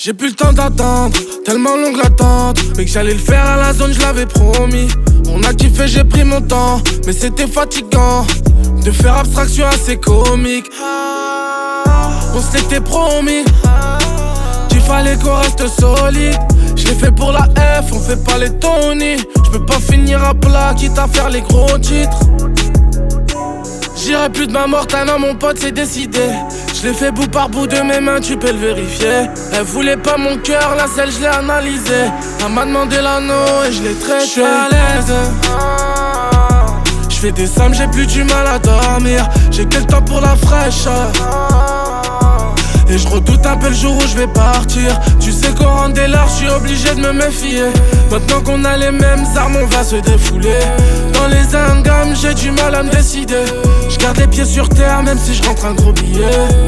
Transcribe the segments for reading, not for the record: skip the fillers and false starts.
J'ai plus le temps d'attendre, tellement longue l'attente. Mais que j'allais le faire à la zone, je l'avais promis. On a kiffé, j'ai pris mon temps, mais c'était fatigant de faire abstraction à ces comiques. On se l'était promis qu'il fallait qu'on reste solide. Je l'ai fait pour la F, on fait pas les Tony. Je peux pas finir à plat, quitte à faire les gros titres. J'irai plus de ma mort, non mon pote c'est décidé. Je l'ai fait bout par bout de mes mains, tu peux le vérifier. Elle voulait pas mon cœur, la selle je l'ai analysée. Elle m'a demandé l'anneau et je l'ai traité. J'suis à l'aise. J'fais des sommes, j'ai plus du mal à dormir. J'ai que le temps pour la fraîcheur. Et je redoute un peu le jour où je vais partir. Tu sais qu'au rang des larges, je suis obligé de me méfier. Maintenant qu'on a les mêmes armes, on va se défouler. Dans les ingams, j'ai du mal à me décider. Je garde les pieds sur terre, même si je rentre un gros billet.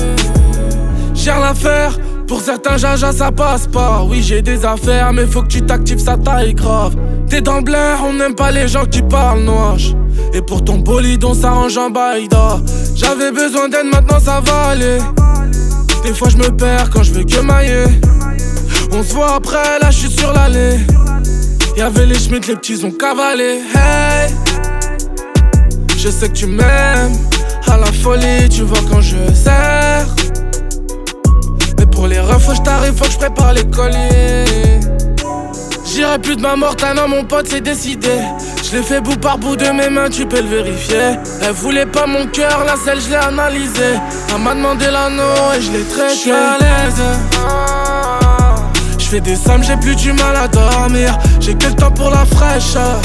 J'ai rien à faire, pour certains jaja ça passe pas. Oui j'ai des affaires, mais faut que tu t'actives, ça taille grave. T'es dans le blaire, on n'aime pas les gens qui parlent noche. Et pour ton bolide, on s'arrange en baïda. J'avais besoin d'aide, maintenant ça va aller. Des fois je me perds quand je veux que mailler. On se voit après, là je suis sur l'allée. Y'avait les Schmitt, les petits ont cavalé. Hey, je sais que tu m'aimes. À la folie, tu vois quand je serre. Mais pour les refs, faut que j't'arrive, faut que je prépare les colliers. J'irai plus de ma mort, non mon pote c'est décidé. Je l'ai fait bout par bout de mes mains, tu peux le vérifier. Elle voulait pas mon cœur, la selle je l'ai analysée. Elle m'a demandé l'anneau et je l'ai traité. J'suis à l'aise. J'fais des sommes, j'ai plus du mal à dormir. J'ai que le temps pour la fraîcheur.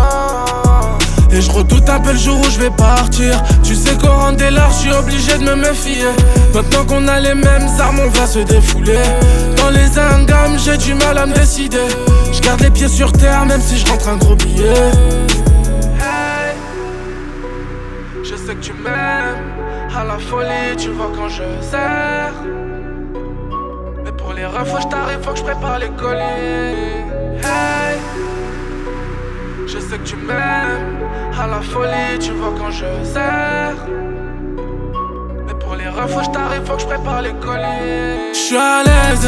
Et je redoute un peu le jour où je vais partir. Tu sais qu'au rang des larges, je suis obligé de me méfier. Maintenant qu'on a les mêmes armes, on va se défouler. Dans les ingams, j'ai du mal à me décider. Je garde les pieds sur terre, même si je rentre un gros billet. Hey, je sais que tu m'aimes. À la folie, tu vois quand je serre. Mais pour les refs, faut que j't'arrive, faut que je prépare les colliers. Hey, je sais que tu m'aimes. À la folie, tu vois quand je serre. Mais pour les refs, faut que j't'arrive, faut que je prépare les colliers. J'suis à l'aise.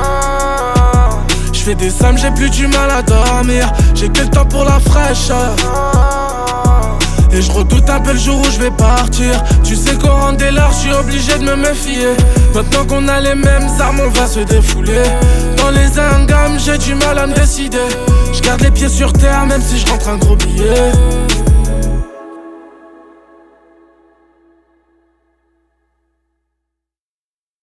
J'fais des sommes, j'ai plus du mal à dormir. J'ai que le temps pour la fraîcheur. Et je redoute un peu le jour où je vais partir. Tu sais qu'au rang des larges, je suis obligé de me méfier. Maintenant qu'on a les mêmes armes, on va se défouler. Dans les ingams, j'ai du mal à me décider. Je garde les pieds sur terre, même si je rentre un gros billet.